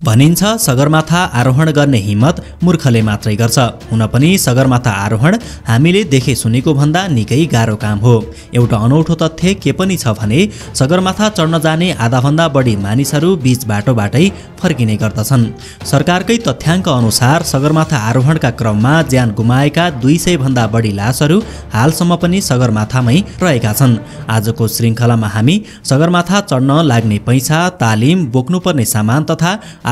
भनिन्छ सगरमाथा आरोहण गर्ने हिम्मत मूर्खले मात्रै गर्छ। हुन पनि सगरमाथा आरोहण हामीले देखे सुनेको भन्दा निकै गाह्रो काम हो। एउटा अनौठो तथ्य के पनि छ भने सगरमाथा चढ्न जाने आधाभन्दा बढी मानिसहरू बीच बाटोबाटै फर्किने गर्दछन्। सरकारकै तथ्याङ्क अनुसार सगरमाथा आरोहणका क्रममा ज्यान गुमाएका 200 भन्दा बढी लासहरू हालसम्म पनि सगरमाथामै रहेका छन्। आजको श्रृङ्खलामा हामी सगरमाथा चढ्न लाग्ने पैसा, तालिम, बोक्नुपर्ने सामान तथा